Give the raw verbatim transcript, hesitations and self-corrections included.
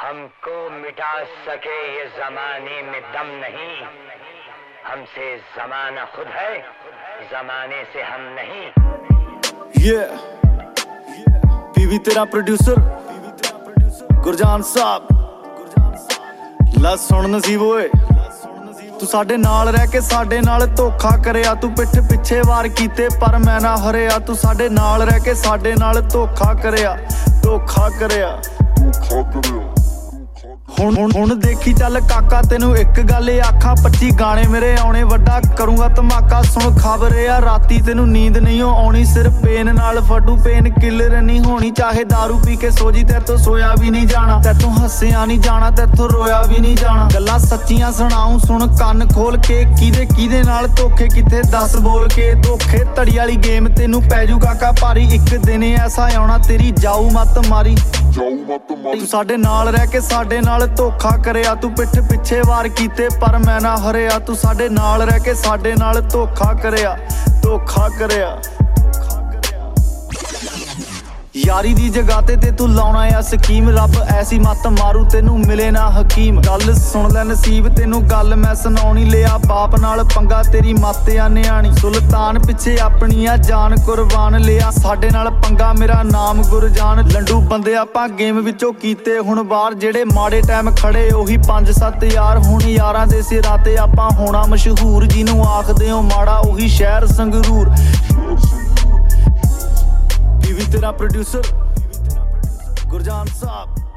हमको मिटा सके ये जमाने में दम नहीं, हमसे जमाना खुद है, जमाने से हम नहीं। yeah. पीवी तेरा प्रोड्यूसर गुरजान साहब, ला सुन नसीब ओए, तू साडे नाल रह के साडे नाल धोखा करिया, तू पिठ पिछे वार कीते पर मैं ना हरिया, तू साडे नाल रह के साडे नाल धोखा करिया, धोखा करिया, धोखा करिया। ਹੁਣ ਹੁਣ ਹੁਣ ਦੇਖੀ ਚੱਲ ਕਾਕਾ ਤੈਨੂੰ ਇੱਕ ਗੱਲ ਆਖਾਂ, ਪੱਚੀ ਗਾਣੇ ਮੇਰੇ ਆਉਣੇ ਵੱਡਾ ਕਰੂੰਗਾ ਧਮਾਕਾ। ਸੁਣ ਖਬਰ ਆ ਰਾਤੀ ਤੈਨੂੰ ਨੀਂਦ ਨਹੀਂ ਆਉਣੀ, ਸਿਰਫ ਪੇਨ ਨਾਲ ਫਟੂ ਪੇਨ ਕਿਲਰ ਨਹੀਂ ਹੋਣੀ, ਚਾਹੇ ਦਾਰੂ ਪੀ ਕੇ ਸੋ ਜੀ ਤੇਤੋਂ ਸੋਇਆ ਵੀ ਨਹੀਂ ਜਾਣਾ, ਤੈਥੋਂ ਹੱਸਿਆ ਨਹੀਂ ਜਾਣਾ, ਤੈਥੋਂ ਰੋਇਆ ਵੀ ਨਹੀਂ ਜਾਣਾ। ਗੱਲਾਂ ਸੱਚੀਆਂ ਸੁਣਾਉਂ ਸੁਣ ਕੰਨ ਖੋਲ ਕੇ, ਕਿਹਦੇ ਕਿਹਦੇ ਨਾਲ ਧੋਖੇ ਕਿੱਥੇ ਦੱਸ ਬੋਲ ਕੇ। ਧੋਖੇ ਧੜੀ ਵਾਲੀ ਗੇਮ ਤੈਨੂੰ ਪੈ ਜੂ ਕਾਕਾ ਭਾਰੀ, ਇੱਕ ਦਿਨ ਐਸਾ ਆਉਣਾ ਤੇਰੀ ਜਾਊ ਮੱਤ ਮਾਰੀ, ਜਾਊ ਮੱਤ ਮਾਰੀ। ਤੂੰ ਸਾਡੇ ਨਾਲ ਰਹਿ ਕੇ ਸਾਡੇ ਨਾਲ ਧੋਖਾ ਕਰਿਆ, ਤੂੰ ਪਿੱਠ ਪਿੱਛੇ ਵਾਰ ਕੀਤੇ ਪਰ ਮੈਂ ਨਾ ਹਰਿਆ, ਤੂੰ ਸਾਡੇ ਨਾਲ ਰਹਿ ਕੇ ਸਾਡੇ ਨਾਲ ਧੋਖਾ ਕਰਿਆ, ਧੋਖਾ ਕਰਿਆ। ਯਾਰੀ ਦੀ ਜਗ੍ਹਾ ਤੇ ਤੇ ਤੂੰ ਲਾਉਣਾ ਆ ਸਕੀਮ, ਰੱਬ ਐਸੀ ਮੱਤ ਮਾਰੂ ਤੈਨੂੰ ਮਿਲੇ ਨਾ ਹਕੀਮ। ਗੱਲ ਸੁਣ ਲੈ ਨਸੀਬ ਤੈਨੂੰ ਗੱਲ ਮੈਂ ਸੁਣਾਉਣੀ, ਲਿਆ ਬਾਪ ਨਾਲ ਪੰਗਾ ਤੇਰੀ ਮੱਤ ਆ ਨਿਆਣੀ, ਸੁਲਤਾਨ ਪਿੱਛੇ ਆਪਣੀ ਆ ਜਾਨ ਕੁਰਬਾਨ, ਲਿਆ ਸਾਡੇ ਨਾਲ ਪੰਗਾ ਮੇਰਾ ਨਾਮ ਗੁਰਜਾਨ। ਲੰਡੂ ਬੰਦੇ ਆਪਾਂ ਗੇਮ ਵਿੱਚੋਂ ਕੀਤੇ ਹੁਣ ਬਾਹਰ, ਜਿਹੜੇ ਮਾੜੇ ਟਾਈਮ ਖੜੇ ਉਹੀ ਪੰਜ ਸੱਤ ਯਾਰ, ਹੁਣ ਯਾਰਾਂ ਦੇ ਸਿਰਾਂ ਤੇ ਆਪਾਂ ਹੋਣਾ ਮਸ਼ਹੂਰ, ਜਿਹਨੂੰ ਆਖਦੇ ਹੋ ਮਾੜਾ ਉਹੀ ਸ਼ਹਿਰ ਸੰਗਰੂਰ। ਪੀਵੀ ਤੇਰਾ ਪ੍ਰੋਡਿਊਸਰ ਗੁਰਜਾਨ ਸਾਹਿਬ।